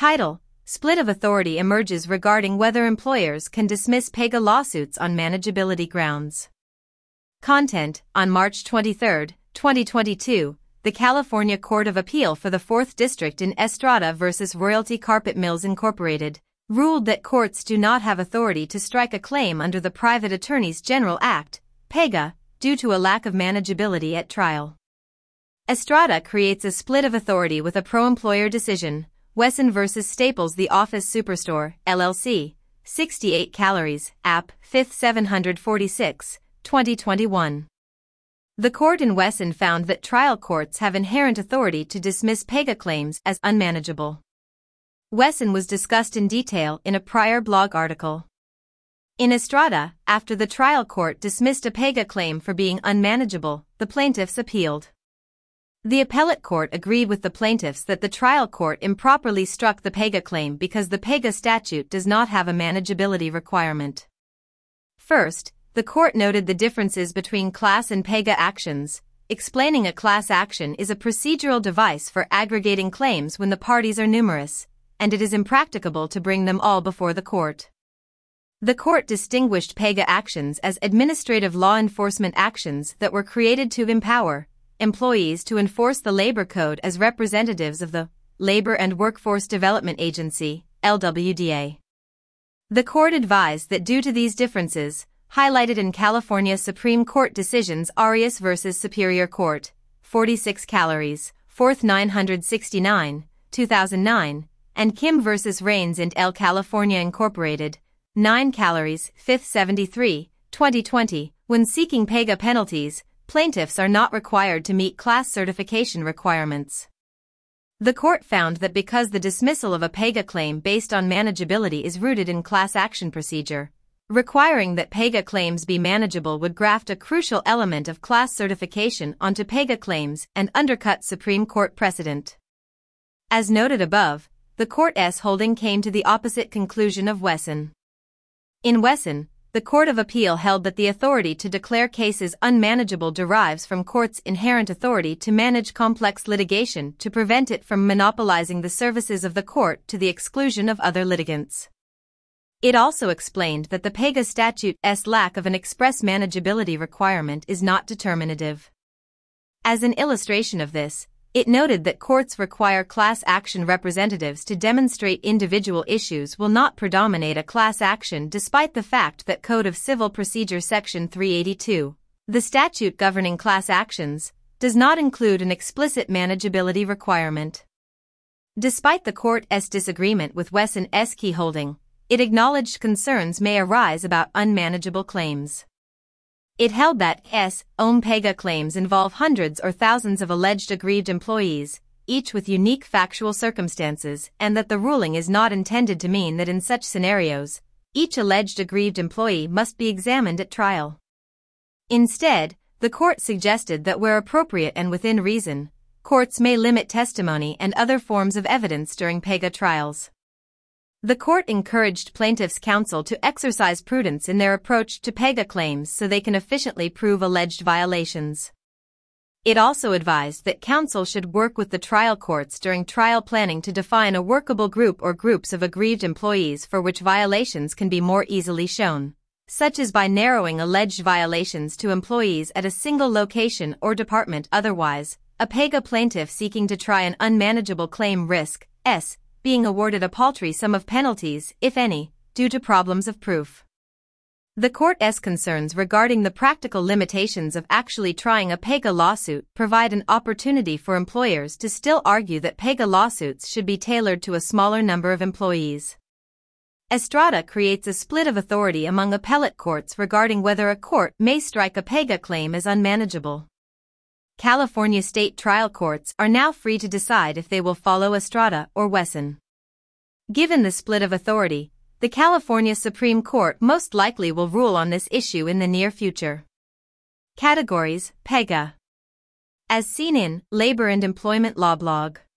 Title: Split of authority emerges regarding whether employers can dismiss PEGA lawsuits on manageability grounds. Content: On March 23, 2022, the California Court of Appeal for the 4th District in Estrada v. Royalty Carpet Mills Incorporated ruled that courts do not have authority to strike a claim under the Private Attorneys General Act, PEGA, due to a lack of manageability at trial. Estrada creates a split of authority with a pro-employer decision, Wesson v. Staples The Office Superstore, LLC, 68 Calories, App. 5th 746, 2021. The court in Wesson found that trial courts have inherent authority to dismiss PEGA claims as unmanageable. Wesson was discussed in detail in a prior blog article. In Estrada, after the trial court dismissed a PEGA claim for being unmanageable, the plaintiffs appealed. The appellate court agreed with the plaintiffs that the trial court improperly struck the PEGA claim because the PEGA statute does not have a manageability requirement. First, the court noted the differences between class and PEGA actions, explaining a class action is a procedural device for aggregating claims when the parties are numerous, and it is impracticable to bring them all before the court. The court distinguished PEGA actions as administrative law enforcement actions that were created to empower employees to enforce the labor code as representatives of the Labor and Workforce Development Agency, LWDA. The court advised that due to these differences, highlighted in California Supreme Court decisions Arias v. Superior Court, 46 Calories, 4th 969, 2009, and Kim v. Rains and L. California Incorporated, 9 Calories, 5th 73, 2020, when seeking PEGA penalties, plaintiffs are not required to meet class certification requirements. The court found that because the dismissal of a PEGA claim based on manageability is rooted in class action procedure, requiring that PEGA claims be manageable would graft a crucial element of class certification onto PEGA claims and undercut Supreme Court precedent. As noted above, the court's holding came to the opposite conclusion of Wesson. In Wesson, the Court of Appeal held that the authority to declare cases unmanageable derives from courts' inherent authority to manage complex litigation to prevent it from monopolizing the services of the court to the exclusion of other litigants. It also explained that the PEGA statute's lack of an express manageability requirement is not determinative. As an illustration of this, it noted that courts require class action representatives to demonstrate individual issues will not predominate a class action despite the fact that Code of Civil Procedure Section 382, the statute governing class actions, does not include an explicit manageability requirement. Despite the court's disagreement with Wesson's key holding, it acknowledged concerns may arise about unmanageable claims. It held that PEGA claims involve hundreds or thousands of alleged aggrieved employees, each with unique factual circumstances, and that the ruling is not intended to mean that in such scenarios, each alleged aggrieved employee must be examined at trial. Instead, the court suggested that where appropriate and within reason, courts may limit testimony and other forms of evidence during PEGA trials. The court encouraged plaintiffs' counsel to exercise prudence in their approach to PEGA claims so they can efficiently prove alleged violations. It also advised that counsel should work with the trial courts during trial planning to define a workable group or groups of aggrieved employees for which violations can be more easily shown, such as by narrowing alleged violations to employees at a single location or department. Otherwise, a PEGA plaintiff seeking to try an unmanageable claim risks being awarded a paltry sum of penalties, if any, due to problems of proof. The court's concerns regarding the practical limitations of actually trying a PEGA lawsuit provide an opportunity for employers to still argue that PEGA lawsuits should be tailored to a smaller number of employees. Estrada creates a split of authority among appellate courts regarding whether a court may strike a PEGA claim as unmanageable. California state trial courts are now free to decide if they will follow Estrada or Wesson. Given the split of authority, the California Supreme Court most likely will rule on this issue in the near future. Categories: PEGA. As seen in Labor and Employment Law blog.